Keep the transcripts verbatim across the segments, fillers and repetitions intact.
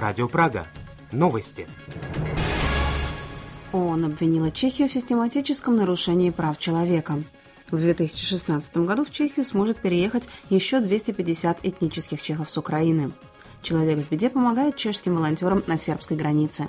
Радио Прага. Новости. ООН обвинила Чехию в систематическом нарушении прав человека. В две тысячи шестнадцатом году в Чехию сможет переехать еще двести пятьдесят этнических чехов с Украины. «Человек в беде» помогает чешским волонтерам на сербской границе.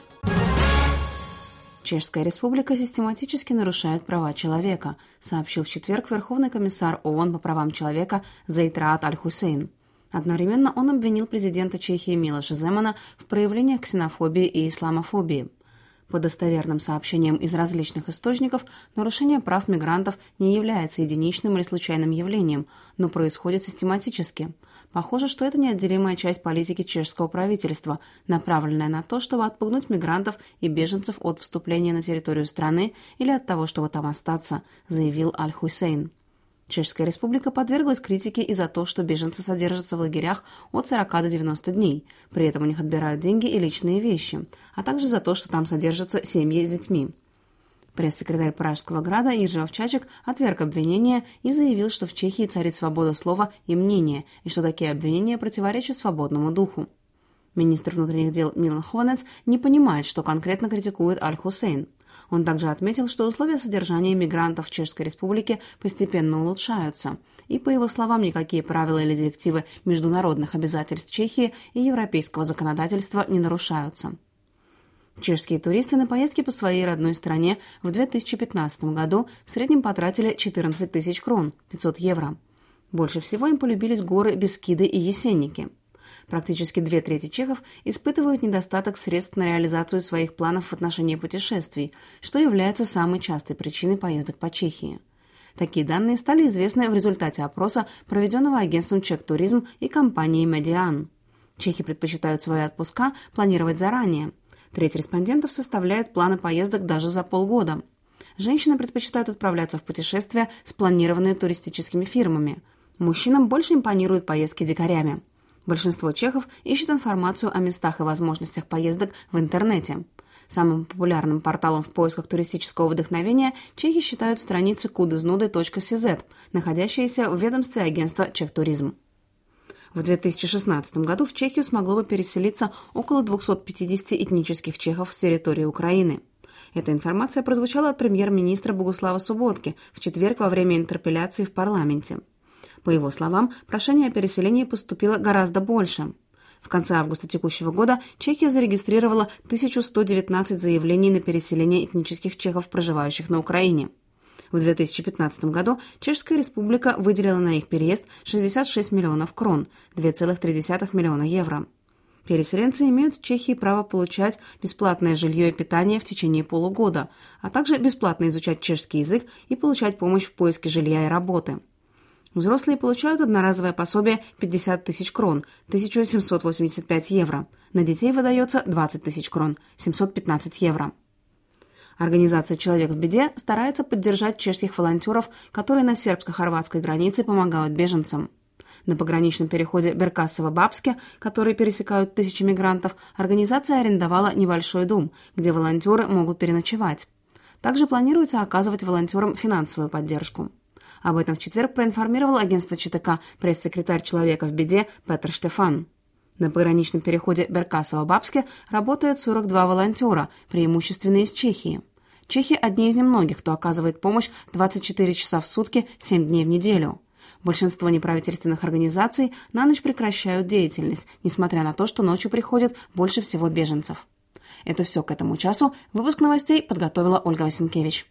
Чешская республика систематически нарушает права человека, сообщил в четверг Верховный комиссар ООН по правам человека Зейд Раат Аль-Хусейн. Одновременно он обвинил президента Чехии Милоша Земана в проявлениях ксенофобии и исламофобии. По достоверным сообщениям из различных источников, нарушение прав мигрантов не является единичным или случайным явлением, но происходит систематически. Похоже, что это неотделимая часть политики чешского правительства, направленная на то, чтобы отпугнуть мигрантов и беженцев от вступления на территорию страны или от того, чтобы там остаться, заявил Аль-Хусейн. Чешская республика подверглась критике и за то, что беженцы содержатся в лагерях от сорока до девяноста дней, при этом у них отбирают деньги и личные вещи, а также за то, что там содержатся семьи с детьми. Пресс-секретарь Пражского града Иржи Овчачек отверг обвинения и заявил, что в Чехии царит свобода слова и мнения, и что такие обвинения противоречат свободному духу. Министр внутренних дел Милан Хованец не понимает, что конкретно критикует Аль-Хусейн. Он также отметил, что условия содержания мигрантов в Чешской Республике постепенно улучшаются, и, по его словам, никакие правила или директивы международных обязательств Чехии и европейского законодательства не нарушаются. Чешские туристы на поездки по своей родной стране в две тысячи пятнадцатом году в среднем потратили четырнадцать тысяч крон, пятьсот евро. Больше всего им полюбились горы Бескиды и Есенники. Практически две трети чехов испытывают недостаток средств на реализацию своих планов в отношении путешествий, что является самой частой причиной поездок по Чехии. Такие данные стали известны в результате опроса, проведенного агентством «Чек-туризм» и компанией «Медиан». Чехи предпочитают свои отпуска планировать заранее. Треть респондентов составляет планы поездок даже за полгода. Женщины предпочитают отправляться в путешествия, спланированные туристическими фирмами. Мужчинам больше импонируют поездки дикарями. Большинство чехов ищет информацию о местах и возможностях поездок в интернете. Самым популярным порталом в поисках туристического вдохновения чехи считают страницы кудызнуды точка си зет, находящиеся в ведомстве агентства «Чек-туризм». В две тысячи шестнадцатом году в Чехию смогло бы переселиться около двухсот пятидесяти этнических чехов с территории Украины. Эта информация прозвучала от премьер-министра Богуслава Суботки в четверг во время интерпелляции в парламенте. По его словам, прошений о переселении поступило гораздо больше. В конце августа текущего года Чехия зарегистрировала тысячу сто девятнадцать заявлений на переселение этнических чехов, проживающих на Украине. В две тысячи пятнадцатом году Чешская республика выделила на их переезд шестьдесят шесть миллионов крон, две целых три десятых миллиона евро. Переселенцы имеют в Чехии право получать бесплатное жилье и питание в течение полугода, а также бесплатно изучать чешский язык и получать помощь в поиске жилья и работы. Взрослые получают одноразовое пособие пятьдесят тысяч крон, тысяча семьсот восемьдесят пять евро. На детей выдается двадцать тысяч крон, семьсот пятнадцать евро. Организация «Человек в беде» старается поддержать чешских волонтеров, которые на сербско-хорватской границе помогают беженцам. На пограничном переходе Беркасово-Бабске, который пересекают тысячи мигрантов, организация арендовала небольшой дом, где волонтеры могут переночевать. Также планируется оказывать волонтерам финансовую поддержку. Об этом в четверг проинформировал агентство ЧТК пресс-секретарь «Человека в беде» Петр Штефан. На пограничном переходе Беркасово-Бабске работает сорок два волонтера, преимущественно из Чехии. Чехи – одни из немногих, кто оказывает помощь двадцать четыре часа в сутки, семь дней в неделю. Большинство неправительственных организаций на ночь прекращают деятельность, несмотря на то, что ночью приходит больше всего беженцев. Это все к этому часу. Выпуск новостей подготовила Ольга Васенкевич.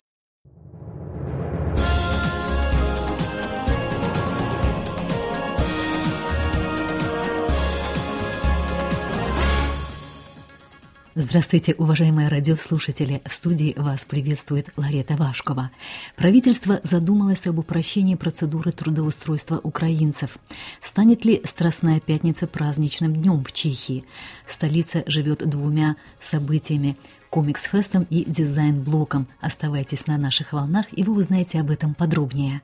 Здравствуйте, уважаемые радиослушатели! В студии вас приветствует Ларета Вашкова. Правительство задумалось об упрощении процедуры трудоустройства украинцев. Станет ли Страстная пятница праздничным днем в Чехии? Столица живет двумя событиями – комикс-фестом и дизайн-блоком. Оставайтесь на наших волнах, и вы узнаете об этом подробнее.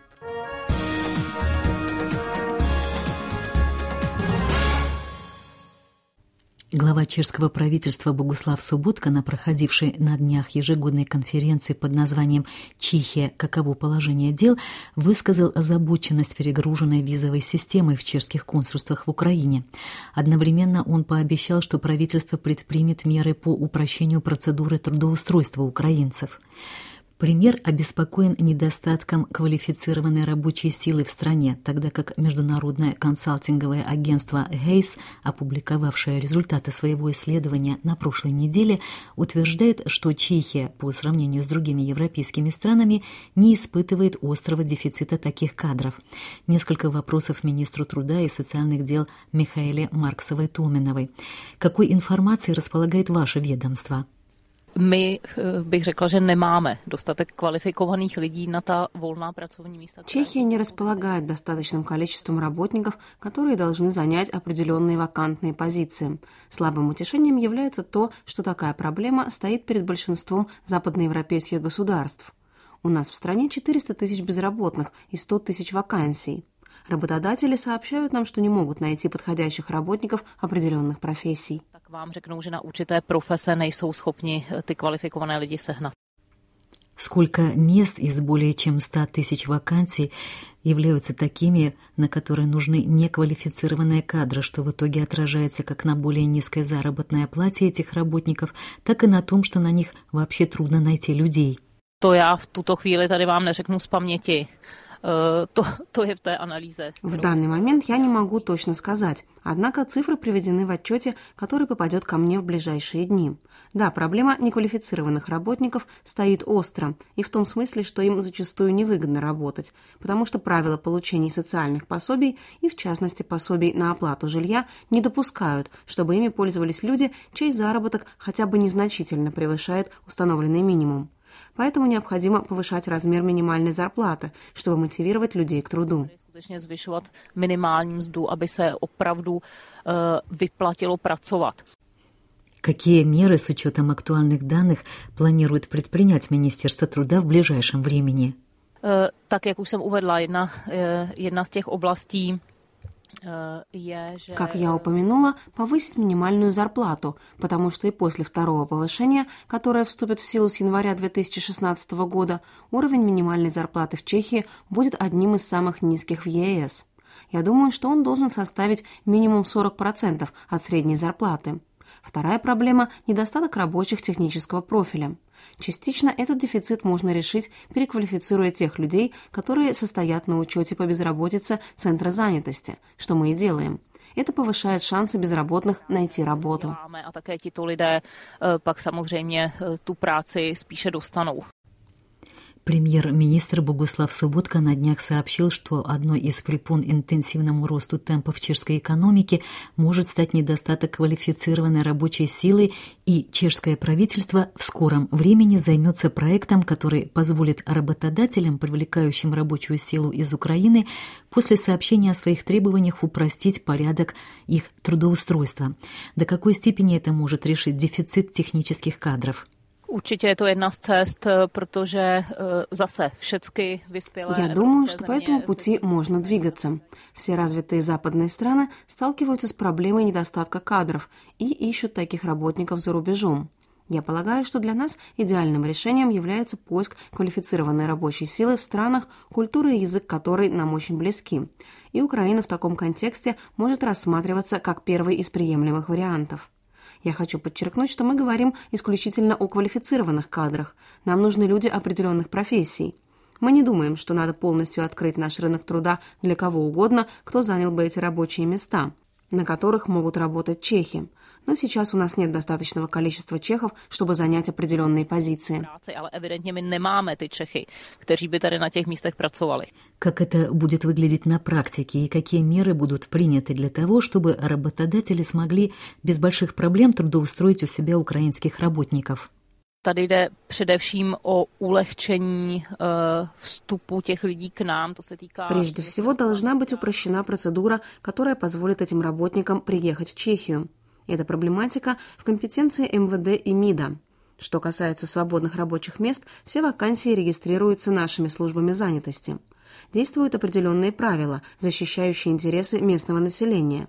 Глава чешского правительства Богуслав Соботка на проходившей на днях ежегодной конференции под названием «Чехия. Каково положение дел» высказал озабоченность перегруженной визовой системой в чешских консульствах в Украине. Одновременно он пообещал, что правительство предпримет меры по упрощению процедуры трудоустройства украинцев. Премьер обеспокоен недостатком квалифицированной рабочей силы в стране, тогда как международное консалтинговое агентство Гейс, опубликовавшее результаты своего исследования на прошлой неделе, утверждает, что Чехия, по сравнению с другими европейскими странами, не испытывает острого дефицита таких кадров. Несколько вопросов министру труда и социальных дел Михаэле Марксовой-Томиновой. Какой информацией располагает ваше ведомство? My, bych řekla, že nemáme dostatek kvalifikovaných lidí na ta volná pracovní místa. Чехия не располагает достаточным количеством работников, которые должны занять определенные вакантные позиции. Слабым утешением является то, что такая проблема стоит перед большинством западноевропейских государств. У нас в стране четыреста тысяч безработных и сто тысяч вакансий. Работодатели сообщают нам, что не могут найти подходящих работников определенных профессий. Tak vám řeknou, že na určité profese nejsou schopni ty kvalifikované lidi sehnat. Сколько мест из более чем ста тысяч вакансий являются такими, на которые нужны неквалифицированные кадры, что в итоге отражается как на более низкой заработной оплате этих работников, так и на том, что на них вообще трудно найти людей. To já v tuto chvíli tady vám neřeknu z paměti. To, to je v té analýze. В данный момент я не могу точно сказать, однако цифры приведены в отчете, который попадет ко мне в ближайшие дни. Да, проблема неквалифицированных работников стоит остро, и в том смысле, что им зачастую невыгодно работать, потому что правила получения социальных пособий и, в частности, пособий на оплату жилья не допускают, чтобы ими пользовались люди, чей заработок хотя бы незначительно превышает установленный минимум. Поэтому необходимо повышать размер минимальной зарплаты, чтобы мотивировать людей к труду. Skutečně zvyšovat minimální mzdu, aby se opravdu uh, vyplatilo pracovat. Какие меры с учетом актуальных данных планирует предпринять Министерство труда в ближайшем времени? Uh, tak, jak už jsem uvedla, jedna, uh, jedna z těch oblastí Как я упомянула, повысить минимальную зарплату, потому что и после второго повышения, которое вступит в силу с января две тысячи шестнадцатого года, уровень минимальной зарплаты в Чехии будет одним из самых низких в е эс. Я думаю, что он должен составить минимум сорок процентов от средней зарплаты. Вторая проблема – недостаток рабочих технического профиля. Частично этот дефицит можно решить, переквалифицируя тех людей, которые состоят на учете по безработице Центра занятости, что мы и делаем. Это повышает шансы безработных найти работу. A také tito lidé pak samozřejmě tu práci spíše dostanou. Премьер-министр Богуслав Соботка на днях сообщил, что одной из препон интенсивному росту темпов чешской экономики может стать недостаток квалифицированной рабочей силы, и чешское правительство в скором времени займется проектом, который позволит работодателям, привлекающим рабочую силу из Украины, после сообщения о своих требованиях упростить порядок их трудоустройства. До какой степени это может решить дефицит технических кадров? Určitě je to jedna z cest, protože zase všechny vyspělé. Я думаю, что по этому пути можно двигаться. Все развитые западные страны сталкиваются с проблемой недостатка кадров и ищут таких работников за рубежом. Я полагаю, что для нас идеальным решением является поиск квалифицированной рабочей силы в странах, культура и язык которой нам очень близки. И Украина в таком контексте может рассматриваться как первый из приемлемых вариантов. Я хочу подчеркнуть, что мы говорим исключительно о квалифицированных кадрах. Нам нужны люди определенных профессий. Мы не думаем, что надо полностью открыть наш рынок труда для кого угодно, кто занял бы эти рабочие места, на которых могут работать чехи. Но сейчас у нас нет достаточного количества чехов, чтобы занять определенные позиции. Ale evidentně my nemáme ty Čechy, kteří by tady na těch místech pracovali. Как это будет выглядеть на практике и какие меры будут приняты для того, чтобы работодатели смогли без больших проблем трудоустроить у себя украинских работников? Tady jde především o ulehčení uh, vstupu těch lidí k nám. To se týká... Прежде всего должна быть упрощена процедура, которая позволит этим работникам приехать в Чехию. Эта проблематика в компетенции эм вэ дэ и МИДа. Что касается свободных рабочих мест, все вакансии регистрируются нашими службами занятости. Действуют определенные правила, защищающие интересы местного населения.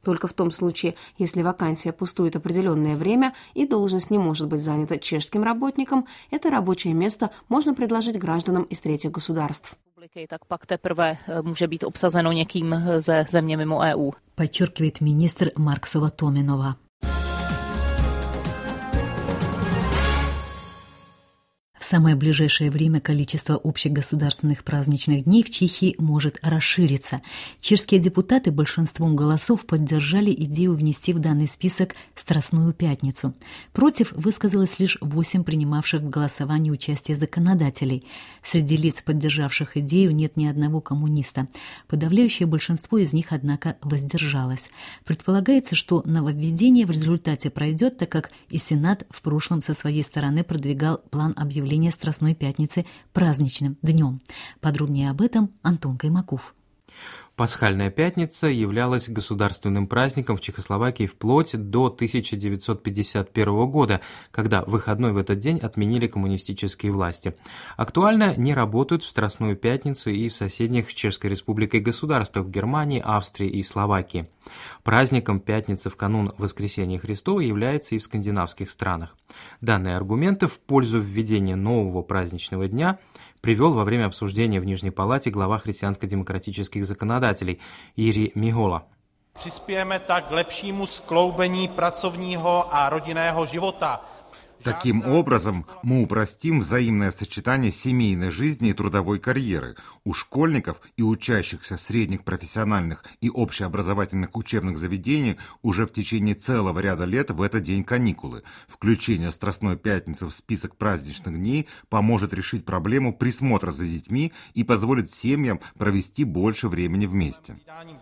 Только в том случае, если вакансия пустует определенное время и должность не может быть занята чешским работником, это рабочее место можно предложить гражданам из третьих государств. Tak pak teprve může být obsazeno někým ze země mimo E U. Подчеркивает министр Марксова-Томинова. В самое ближайшее время количество общегосударственных праздничных дней в Чехии может расшириться. Чешские депутаты большинством голосов поддержали идею внести в данный список Страстную пятницу. Против высказалось лишь восемь принимавших в голосовании участие законодателей. Среди лиц, поддержавших идею, нет ни одного коммуниста. Подавляющее большинство из них, однако, воздержалось. Предполагается, что нововведение в результате пройдет, так как и Сенат в прошлом со своей стороны продвигал план объявления Страстной пятницы праздничным днем. Подробнее об этом Антон Каймаков. Пасхальная пятница являлась государственным праздником в Чехословакии вплоть до тысяча девятьсот пятьдесят первого года, когда выходной в этот день отменили коммунистические власти. Актуально не работают в Страстную пятницу и в соседних с Чешской Республикой государствах в Германии, Австрии и Словакии. Праздником пятницы в канун Воскресения Христова является и в скандинавских странах. Данные аргументы в пользу введения нового праздничного дня привел во время обсуждения в Нижней Палате глава христианско-демократических законодателей Jiří Mihola. Přispějeme tak k lepšímu skloubení pracovního a rodinného života. Таким образом, мы упростим взаимное сочетание семейной жизни и трудовой карьеры. У школьников и учащихся средних профессиональных и общеобразовательных учебных заведений уже в течение целого ряда лет в этот день каникулы. Включение Страстной пятницы в список праздничных дней поможет решить проблему присмотра за детьми и позволит семьям провести больше времени вместе.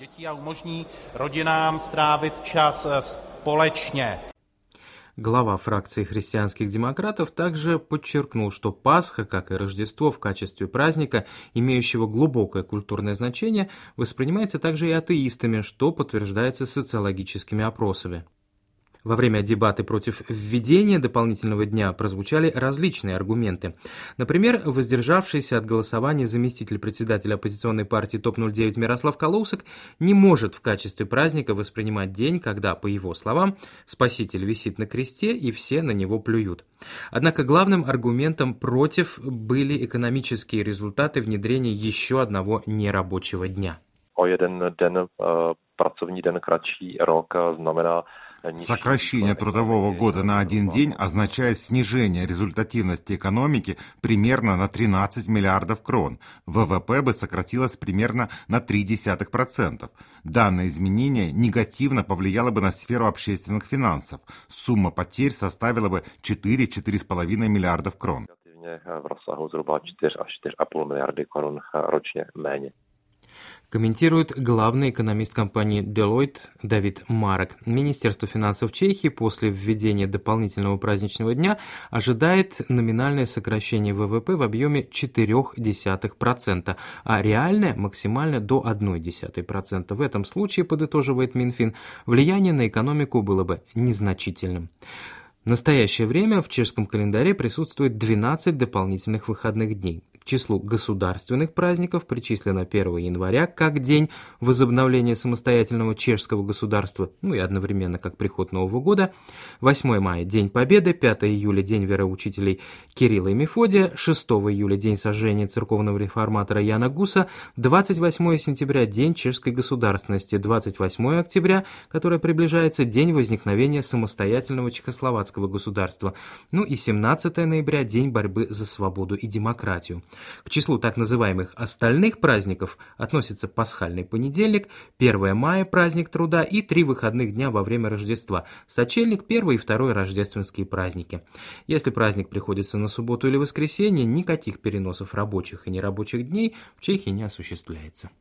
Глава фракции христианских демократов также подчеркнул, что Пасха, как и Рождество в качестве праздника, имеющего глубокое культурное значение, воспринимается также и атеистами, что подтверждается социологическими опросами. Во время дебаты против введения дополнительного дня прозвучали различные аргументы. Например, воздержавшийся от голосования заместитель председателя оппозиционной партии топ ноль девять Мирослав Калоусек не может в качестве праздника воспринимать день, когда, по его словам, Спаситель висит на кресте и все на него плюют. Однако главным аргументом против были экономические результаты внедрения еще одного нерабочего дня. О jeden den, pracovní den kratší rok znamená Сокращение трудового года на один день означает снижение результативности экономики примерно на тринадцать миллиардов крон. ВВП бы сократилось примерно на ноль целых три десятых процента. Данное изменение негативно повлияло бы на сферу общественных финансов. Сумма потерь составила бы четыре - четыре с половиной миллиардов крон. v rozsahu zhruba čtyři až čtyři a půl miliardy korun ročně méně. Комментирует главный экономист компании Deloitte Давид Марек. Министерство финансов Чехии после введения дополнительного праздничного дня ожидает номинальное сокращение ВВП в объеме четыре десятых процента, а реальное максимально до одна десятая процента. В этом случае, подытоживает Минфин, влияние на экономику было бы незначительным. В настоящее время в чешском календаре присутствует двенадцать дополнительных выходных дней. К числу государственных праздников причислено первого января как день возобновления самостоятельного чешского государства, ну и одновременно как приход Нового года, восьмого мая – День Победы, пятого июля – День вероучителей Кирилла и Мефодия, шестого июля – День сожжения церковного реформатора Яна Гуса, двадцать восьмого сентября – День чешской государственности, двадцать восьмого октября, которое приближается, День возникновения самостоятельного чехословацкого государства, ну и семнадцатого ноября – День борьбы за свободу и демократию. К числу так называемых остальных праздников относятся пасхальный понедельник, первого мая – праздник труда и три выходных дня во время Рождества – сочельник, первый и второй рождественские праздники. Если праздник приходится на субботу или воскресенье, никаких переносов рабочих и нерабочих дней в Чехии не осуществляется.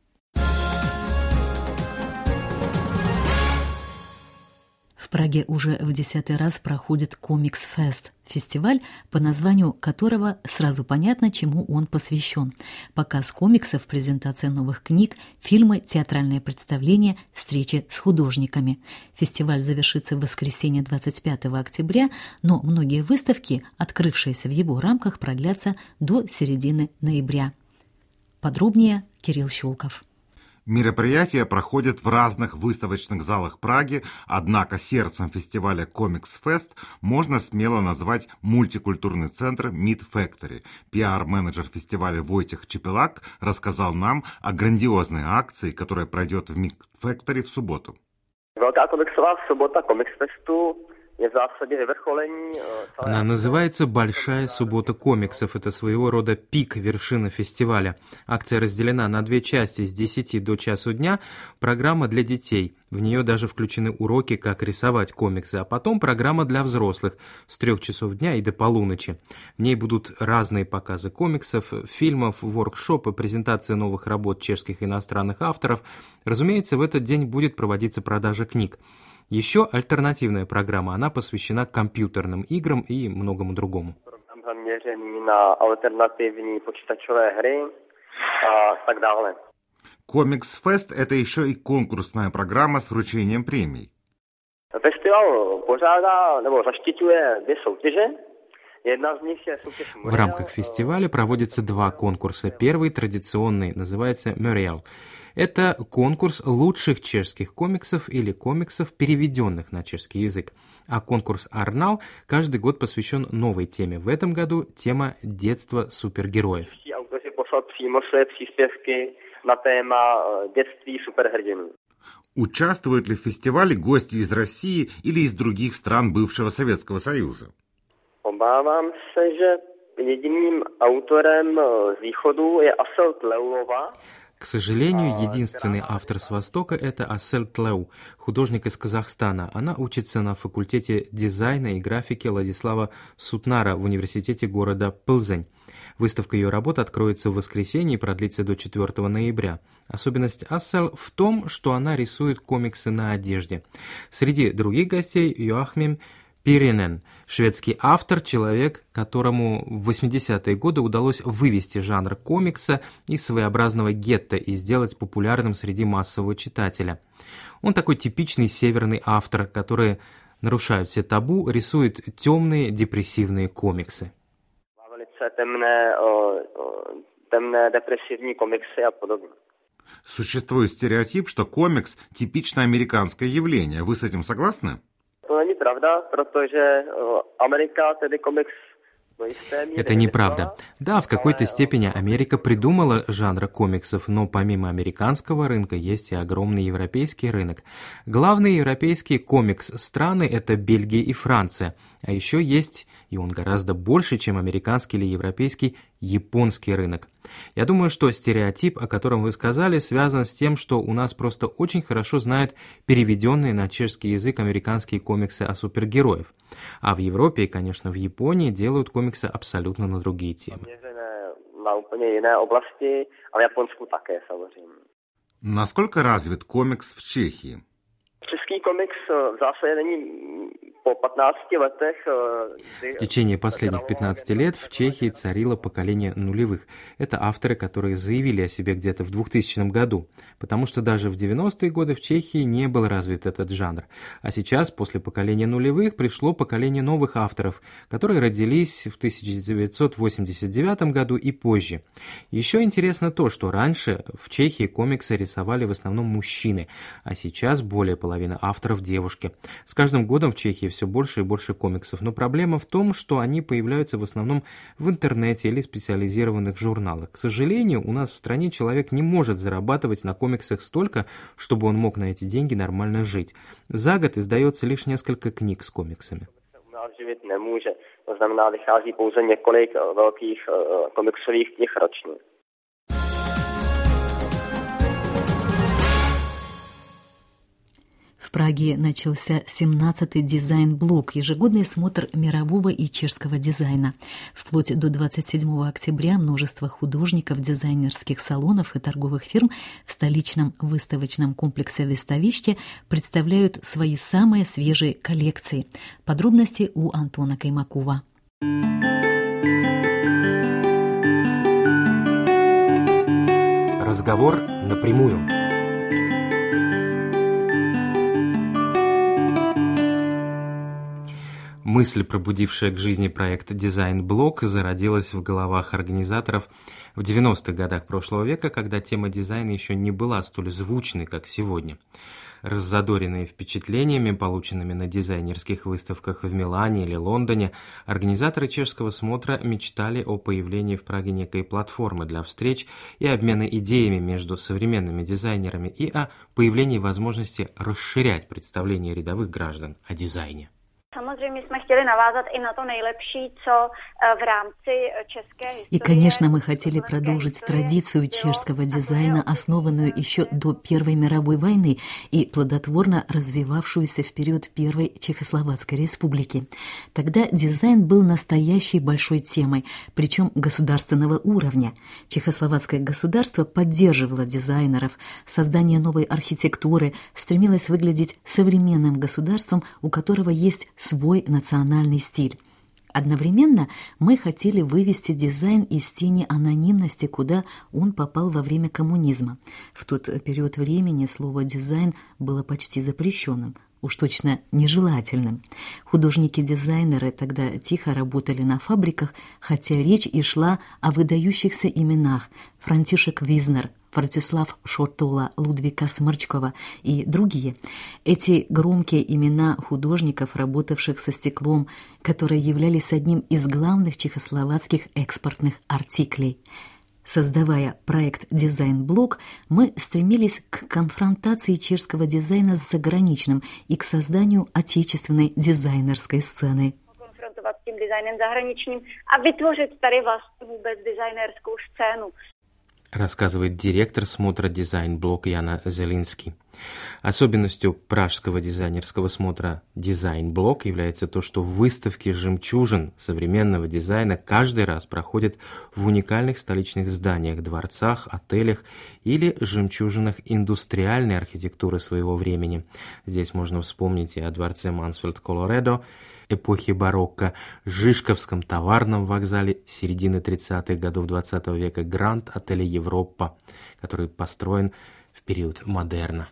В Праге уже в десятый раз проходит Комикс-фест, фестиваль, по названию которого сразу понятно, чему он посвящен. Показ комиксов, презентация новых книг, фильмы, театральные представления, встречи с художниками. Фестиваль завершится в воскресенье двадцать пятого октября, но многие выставки, открывшиеся в его рамках, продлятся до середины ноября. Подробнее Кирилл Щелков. Мероприятия проходят в разных выставочных залах Праги, однако сердцем фестиваля Comics Fest можно смело назвать мультикультурный центр Meat Factory. Пиар-менеджер фестиваля Войтех Чепелак рассказал нам о грандиозной акции, которая пройдет в Meat Factory в субботу. Velká komiksová sobota Comics Festu je v zásadě vyvrcholení. Она называется «Большая суббота комиксов». Это своего рода пик, вершина фестиваля. Акция разделена на две части с десяти до часу дня. Программа для детей. В нее даже включены уроки, как рисовать комиксы. А потом программа для взрослых с трех часов дня и до полуночи. В ней будут разные показы комиксов, фильмов, воркшопы, презентации новых работ чешских и иностранных авторов. Разумеется, в этот день будет проводиться продажа книг. Еще альтернативная программа, она посвящена компьютерным играм и многому другому. Program zaměřený na alternativní počítačové hry a tak dále. Comics Fest – это еще и конкурсная программа с вручением премий. Festival pořádá nebo zaštiťuje dvě soutěže. В рамках фестиваля проводятся два конкурса. Первый, традиционный, называется Muriel. Это конкурс лучших чешских комиксов или комиксов, переведенных на чешский язык. А конкурс Арнал каждый год посвящен новой теме. В этом году тема детства супергероев. Autoři poslali přímo své příspěvky na téma dětství superhrdinů. Участвуют ли в фестивале гости из России или из других стран бывшего Советского Союза? Obávám se, že jediným autorem z východu je Asel Tleulova. К сожалению, единственный автор с Востока – это Асел Тлеу, художник из Казахстана. Она учится на факультете дизайна и графики Владислава Сутнара в университете города Плзень. Выставка ее работ откроется в воскресенье и продлится до четвёртого ноября. Особенность Ассел в том, что она рисует комиксы на одежде. Среди других гостей Йоахмим Пиринен, шведский автор, человек, которому в восьмидесятые годы удалось вывести жанр комикса из своеобразного гетто и сделать популярным среди массового читателя. Он такой типичный северный автор, который нарушает все табу, рисует темные депрессивные комиксы. Темные, темные депрессивные комиксы и подобное. Существует стереотип, что комикс – типично американское явление. Вы с этим согласны? To není pravda, protože Amerika, tedy komiks, Это неправда. Да, в какой-то степени Америка придумала жанр комиксов, но помимо американского рынка есть и огромный европейский рынок. Главные европейские комикс-страны – это Бельгия и Франция. А еще есть, и он гораздо больше, чем американский или европейский, японский рынок. Я думаю, что стереотип, о котором вы сказали, связан с тем, что у нас просто очень хорошо знают переведенные на чешский язык американские комиксы о супергероях. А в Европе и, конечно, в Японии делают комиксы абсолютно на другие темы. На úplně jiné oblasti, a v Japonsku také samozřejmě. Насколько развит комикс в Чехии? Český komiks v zásadě není по пятнадцати letech. В течение последних пятнадцати лет в Чехии царило поколение нулевых. Это авторы, которые заявили о себе где-то в двухтысячном году, потому что даже в девяностые годы в Чехии не был развит этот жанр. А сейчас, после поколения нулевых, пришло поколение новых авторов, которые родились в тысяча девятьсот восемьдесят девятом году и позже. Еще интересно то, что раньше в Чехии комиксы рисовали в основном мужчины, а сейчас более половины авторов девушки. С каждым годом в Чехии все больше и больше комиксов, но проблема в том, что они появляются в основном в интернете или специализированных журналах. К сожалению, у нас в стране человек не может зарабатывать на комиксах столько, чтобы он мог на эти деньги нормально жить. За год издается лишь несколько книг с комиксами. Živit nemůže. To znamená, vychází pouze několik velkých komiksových knih ročně. В Праге начался семнадцатый дизайн-блок, ежегодный смотр мирового и чешского дизайна. Вплоть до двадцать седьмого октября множество художников, дизайнерских салонов и торговых фирм в столичном выставочном комплексе «Выставище» представляют свои самые свежие коллекции. Подробности у Антона Каймакова. Разговор напрямую. Мысль, пробудившая к жизни проект «Дизайн-блок», зародилась в головах организаторов в девяностых годах прошлого века, когда тема дизайна еще не была столь звучной, как сегодня. Раззадоренные впечатлениями, полученными на дизайнерских выставках в Милане или Лондоне, организаторы чешского смотра мечтали о появлении в Праге некой платформы для встреч и обмена идеями между современными дизайнерами и о появлении возможности расширять представление рядовых граждан о дизайне. Samozřejmě jsme chtěli navázat i na to nejlepší, co v rámci české historie. И, конечно, мы хотели продолжить традицию чешского дизайна, основанную еще до Первой мировой войны и плодотворно развивавшуюся в период Первой Чехословацкой республики. Тогда дизайн был настоящей большой темой, причем государственного уровня. Чехословацкое государство поддерживало дизайнеров, создание новой архитектуры, стремилось выглядеть современным государством, у которого есть свой национальный стиль. Одновременно мы хотели вывести дизайн из тени анонимности, куда он попал во время коммунизма. В тот период времени слово «дизайн» было почти запрещенным, уж точно нежелательным. Художники-дизайнеры тогда тихо работали на фабриках, хотя речь и шла о выдающихся именах: Франтишек Визнер, Вартислав Шортола, Лудвика Смырчкова и другие. Эти громкие имена художников, работавших со стеклом, которые являлись одним из главных чехословацких экспортных артиклей. Создавая проект «Дизайн-блок», мы стремились к конфронтации чешского дизайна с заграничным и к созданию отечественной дизайнерской сцены. Konfrontovat s tím designem zahraničním a vytvořit tady vlastně vůbec designerskou scénu. Рассказывает директор смотра «Дизайн-блок» Яна Зелинский. Особенностью пражского дизайнерского смотра «Дизайн-блок» является то, что выставки жемчужин современного дизайна каждый раз проходят в уникальных столичных зданиях, дворцах, отелях или жемчужинах индустриальной архитектуры своего времени. Здесь можно вспомнить и о дворце Мансфельд-Колоредо эпохи барокко, Жишковском товарном вокзале середины тридцатых годов двадцатого века, Гранд-отеле Европа, который построен в период модерна.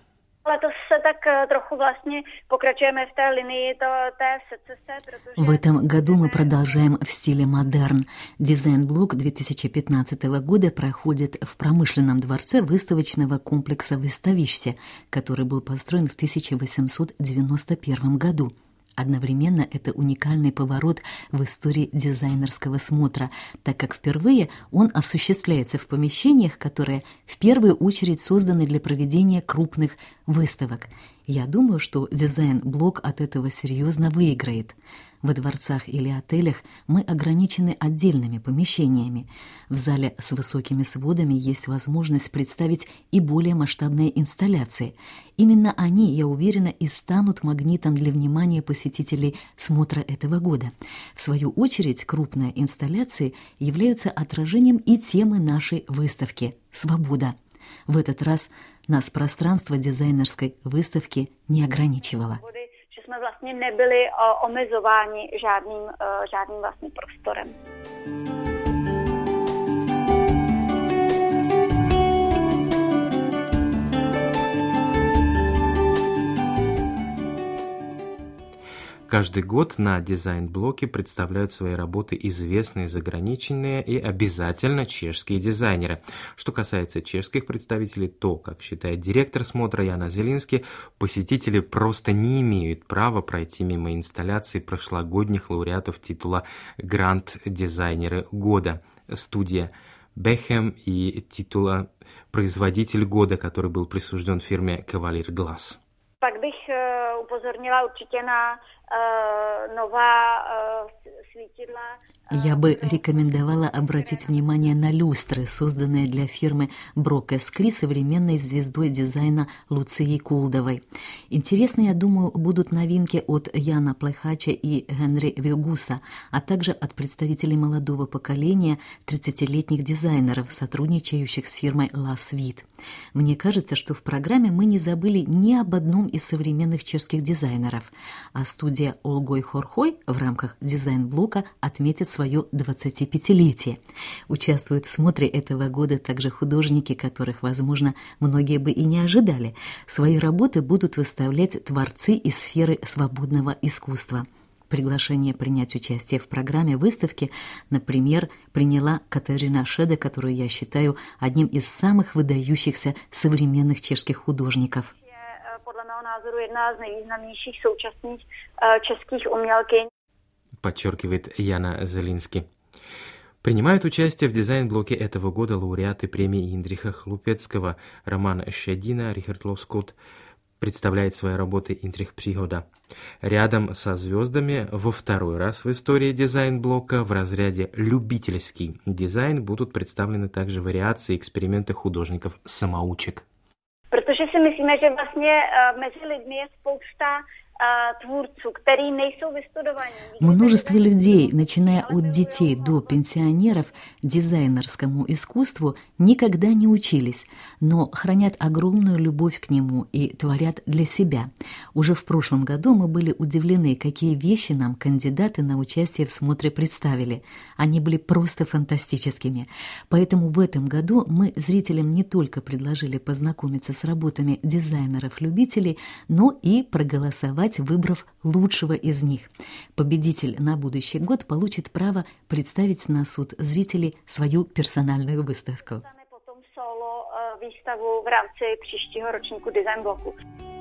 В этом году мы продолжаем в стиле модерн. Дизайн-блок две тысячи пятнадцатого года проходит в промышленном дворце выставочного комплекса «Выставище», который был построен в тысяча восемьсот девяносто первом году. Одновременно это уникальный поворот в истории дизайнерского смотра, так как впервые он осуществляется в помещениях, которые в первую очередь созданы для проведения крупных выставок. Я думаю, что дизайн-блок от этого серьезно выиграет. Во дворцах или отелях мы ограничены отдельными помещениями. В зале с высокими сводами есть возможность представить и более масштабные инсталляции. Именно они, я уверена, и станут магнитом для внимания посетителей смотра этого года. В свою очередь, крупные инсталляции являются отражением и темы нашей выставки «Свобода». В этот раз нас пространство дизайнерской выставки не ограничивало. Jsme vlastně nebyli omezováni žádným, žádným vlastně prostorem. Каждый год на дизайн-блоке представляют свои работы известные заграничные и обязательно чешские дизайнеры. Что касается чешских представителей, то, как считает директор смотра Яна Зелинский, посетители просто не имеют права пройти мимо инсталляций прошлогодних лауреатов титула «Гранд-дизайнеры года». Студия Бехем и титула «Производитель года», который был присужден фирме «Кавалер Глаз». Pak bych upozornila určitě na uh, nová uh, светила. Я бы рекомендовала обратить внимание на люстры, созданные для фирмы Брок эс Кли современной звездой дизайна Луцией Кулдовой. Интересны, я думаю, будут новинки от Яна Плехача и Генри Вегуса, а также от представителей молодого поколения тридцатилетних дизайнеров, сотрудничающих с фирмой La Suite. Мне кажется, что в программе мы не забыли ни об одном из современных чешских дизайнеров, а студия Олгой Хорхой в рамках дизайн-блока отметит свое двадцатипятилетие. Участвуют в смотре этого года также художники, которых, возможно, многие бы и не ожидали. Свои работы будут выставлять творцы из сферы свободного искусства. Приглашение принять участие в программе выставки, например, приняла Катерина Шеде, которую я считаю одним из самых выдающихся современных чешских художников. Podle mého názoru jedna z nejvýznamnějších současných českých umělkyň. Подчеркивает Яна Зелински. Принимают участие в дизайн-блоке этого года лауреаты премии Индриха Хлупецкого. Роман Щедина, Рихард Лоскот представляет свои работы «Индрих Příhoda». Рядом со звездами во второй раз в истории дизайн-блока в разряде «любительский дизайн» будут представлены также вариации и эксперименты художников-самоучек. Protože si myslíme, že vlastně mezi lidmi je spousta tvůrců, který nejsou vystudovaní. Множество людей, начиная от детей до пенсионеров, дизайнерскому искусству никогда не учились, но хранят огромную любовь к нему и творят для себя. Уже в прошлом году мы были удивлены, какие вещи нам кандидаты на участие в смотре представили. Они были просто фантастическими. Поэтому в этом году мы зрителям не только предложили познакомиться с работами дизайнеров-любителей, но и проголосовать, выбрав лучшего из них. Победитель на будущий год получит право представить на суд зрителей свою персональную выставку. Potom solo výstavu v rámci příštího ročníku Design bloku.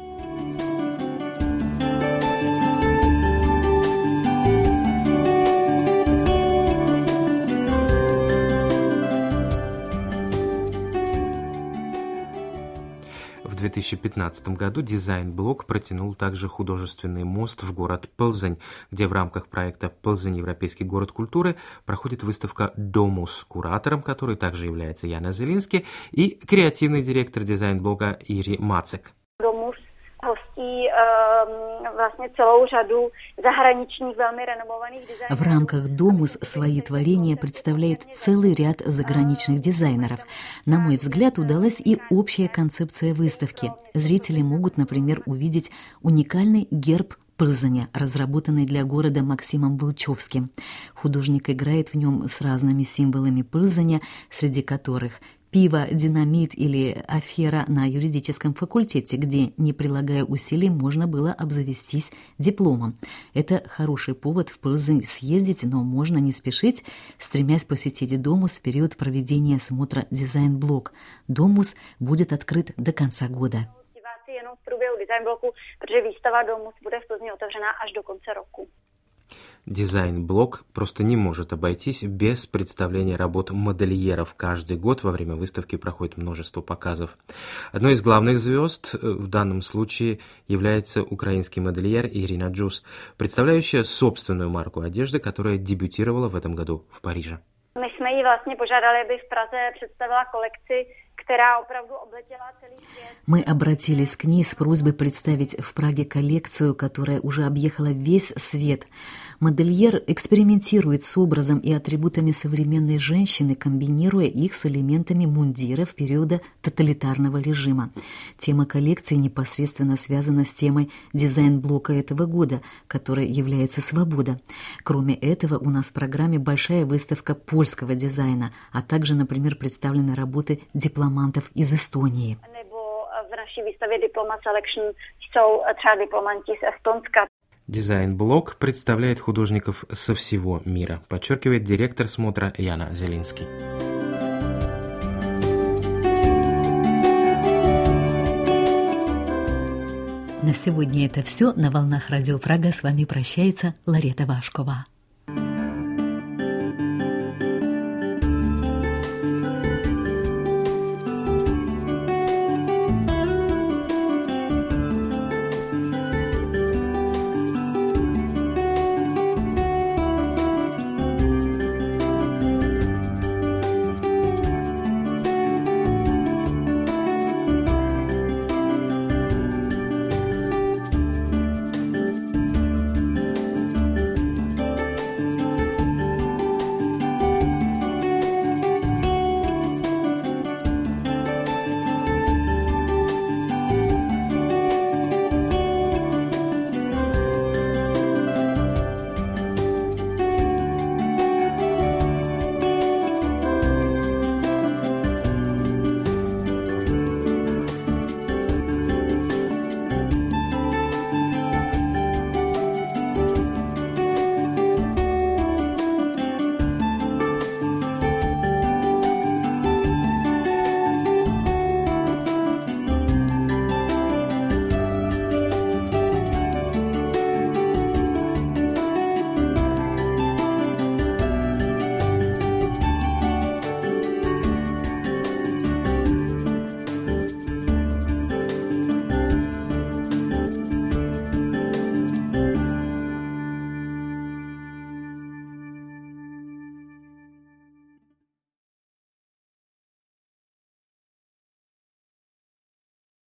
В две тысячи пятнадцатом году дизайн-блок протянул также художественный мост в город Плзень, где в рамках проекта «Плзень. Европейский город культуры» проходит выставка «Домус», куратором которой также является Яна Зелински, и креативный директор дизайн-блока Ири Мацек. «Домус» hostí vlastně celou řadu zahraničních velmi renomovaných designérů. В рамках «Домус» свои творения представляет целый ряд заграничных дизайнеров. На мой взгляд, удалась и общая концепция выставки. Зрители могут, например, увидеть уникальный герб Плзеня, разработанный для города Максимом Волчевским. Художник играет в нем с разными символами Плзеня, среди которых пиво, динамит или афера на юридическом факультете, где, не прилагая усилий, можно было обзавестись дипломом. Это хороший повод в Плзень съездить, но можно не спешить, стремясь посетить Домус в период проведения смотра «Дизайн-блок». Домус будет открыт до конца года. Jenom v průběhu design bloku, protože výstava Domus bude v Plzni otevřená až do konce roku. Дизайн-блок просто не может обойтись без представления работ модельеров. Каждый год во время выставки проходит множество показов. Одной из главных звезд в данном случае является украинский модельер Ирина Джус, представляющая собственную марку одежды, которая дебютировала в этом году в Париже. My jsme ji vlastně požádali, aby v Praze představila kolekci, která opravdu obletěla celý svět. Мы обратились к ней с просьбой представить в Праге коллекцию, которая уже объехала весь свет. Модельер экспериментирует с образом и атрибутами современной женщины, комбинируя их с элементами мундиров периода тоталитарного режима. Тема коллекции непосредственно связана с темой дизайн-блока этого года, которая является «Свобода». Кроме этого, у нас в программе большая выставка польского дизайна, а также, например, представлены работы дипломантов из Эстонии. В нашей выставке Diploma Selection jsou třeba diplomanti z Estonska. Дизайн-блок представляет художников со всего мира, подчеркивает директор смотра Яна Зелински. На сегодня это все. На волнах Радио Прага с вами прощается Ларета Вашкова.